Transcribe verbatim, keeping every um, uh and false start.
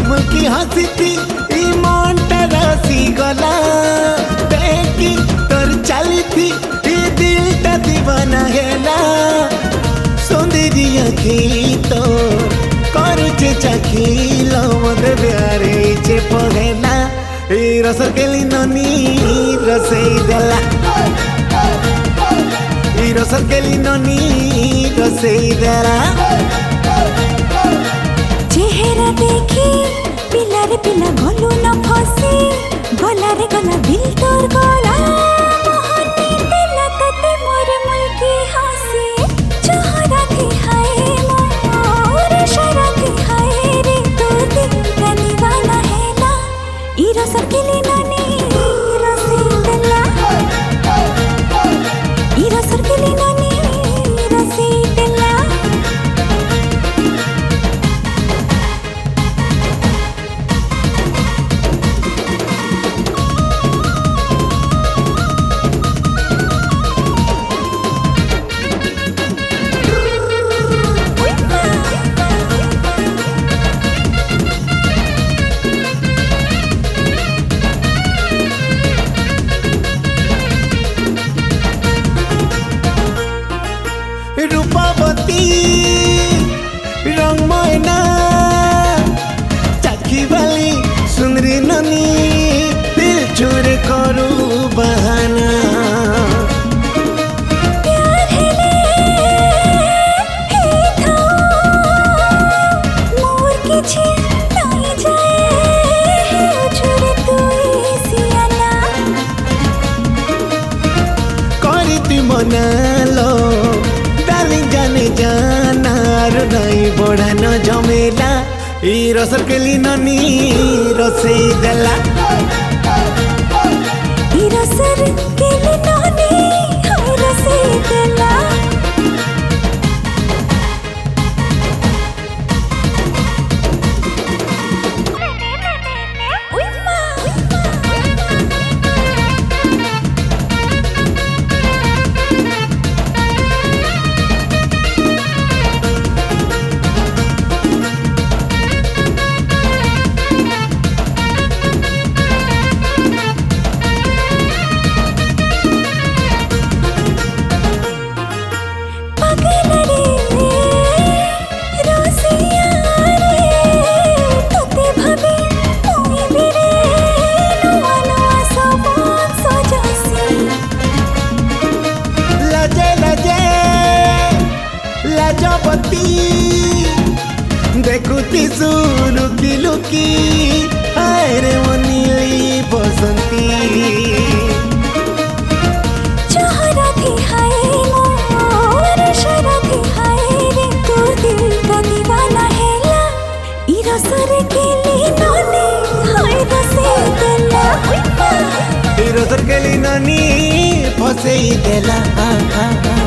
मुल्की हसी थी ई मनटा रसी गला देखी तोर चली थी ई दिलटा दीवाना हेला सुंदरी आखी तो करुचे चाखिल मते प्यारे चे पहेला ई रसर केली ननी रसई देला ई रसर केली ननी रसई देला चेहरा देखी पिला रे पिला भलु न फसी गला रे गला दिल तोर गला मोहनी दिला तते मोर मुल्की हसी चेहरा थी हाय मोर शरा थी हाय रे तोर दिल का दीवाना है ना ई रसर केली ननी रसी देला ई रसर केली ननी रसी देला रूपावती रंगमय ना चाखी वाली सुंदरी ननी दिल चोर करू बहाना प्यार हेले हे था मोर किछि नहीं जाए हे छोड़े तू सियाना करी तू मना लो जाने जाना नहीं बढ़ा न जमेला ई रसर केली ननी रसई देला ई रसर केली ननी हाय रसई देला देखुती लुकी लुकी हाय रे मनीली बसंती चेहरा थी हाय मोर शरा थी हाय रे तोर दिल का दीवाना हेला ई रसर केली ननी हाय रसे देला ई रसर केली ननी फसेई देला